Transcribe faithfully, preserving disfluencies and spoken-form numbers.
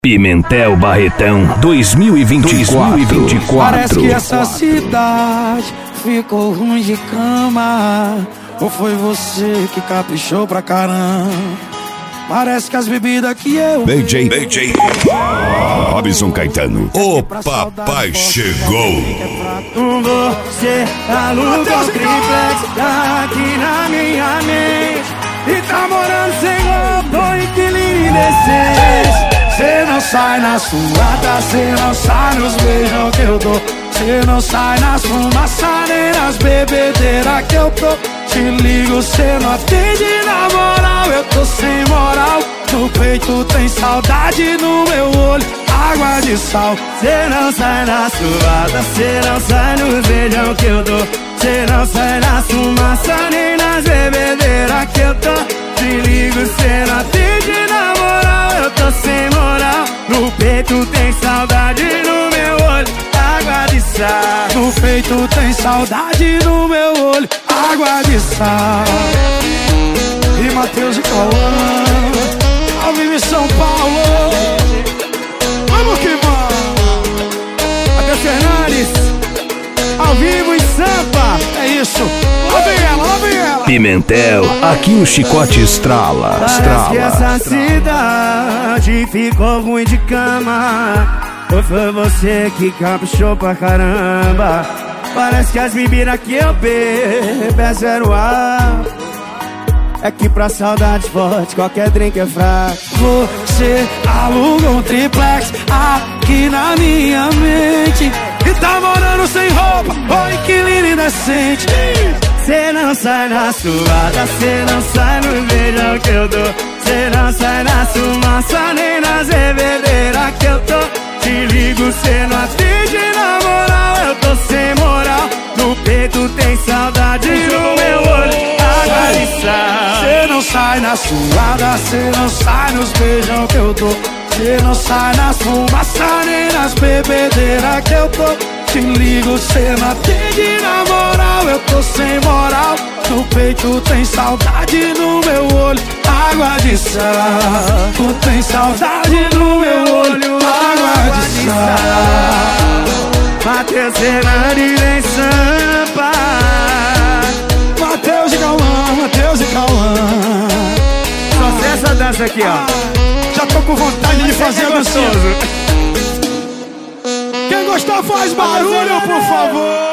Pimentel Barretão dois mil e vinte e quatro. Parece que essa cidade ficou ruim de cama. Ou foi você que caprichou pra caramba? Parece que as bebidas que eu B J, B J Robson Caetano. O papai chegou. Você aluga o triplex aqui na minha mente e tá morando sem roupa, inquilino indecente. Cê não sai na suada, cê não sai nos beijos que eu dou. Cê não sai nas fumaças nem nas bebedeiras que eu tô. Te ligo, cê não atende na moral, eu tô sem moral. No peito tem saudade, no meu olho água de sal. Cê não sai na suada, cê não sai nos beijos que eu dou. Cê não sai nas fumaças nem nas bebedeiras que eu tô. Te ligo, cê não atende na moral, eu tô sem moral. No peito tem saudade, no meu olho água de sal. No peito tem saudade, no meu olho água de sal. E Matheus e Cauã, ao vivo em São Paulo. Vamos que vamos. Matheus Fernandes, ao vivo em Sampa. É isso, lá vem ela, lá vem ela. Pimentel, aqui o chicote estrala, estrala. Parece que essa cidade ficou ruim de cama. Ou foi você que caprichou pra caramba? Parece que as bebidas que eu bebo é zero ar. É que pra saudade forte qualquer drink é fraco. Você aluga um triplex aqui na minha mente e tá morando sem roupa, oi inquilino indecente. Cê não sai na suada, cê não sai no beijão que eu dou. Cê não sai na fumaça nem nas bebedeiras que eu tô. Te ligo, cê não atende na moral, eu tô sem moral. No peito tem saudade, no meu olho água de sal. Cê não sai na suada, cê não sai nos beijão que eu dou. Cê não sai nas fumaças nem nas bebedeiras que eu tô. Te ligo, cê não atende na moral, eu tô sem moral. No peito tem saudade, no meu olho água de sal. Tu tem saudade no meu olho água de sal. Matheus Fernandes em Sampa. Matheus e Cauã, Matheus e Cauã. Só sei essa dança aqui, ó. Já tô com vontade de fazer gostoso. Quem gostou faz barulho, por favor.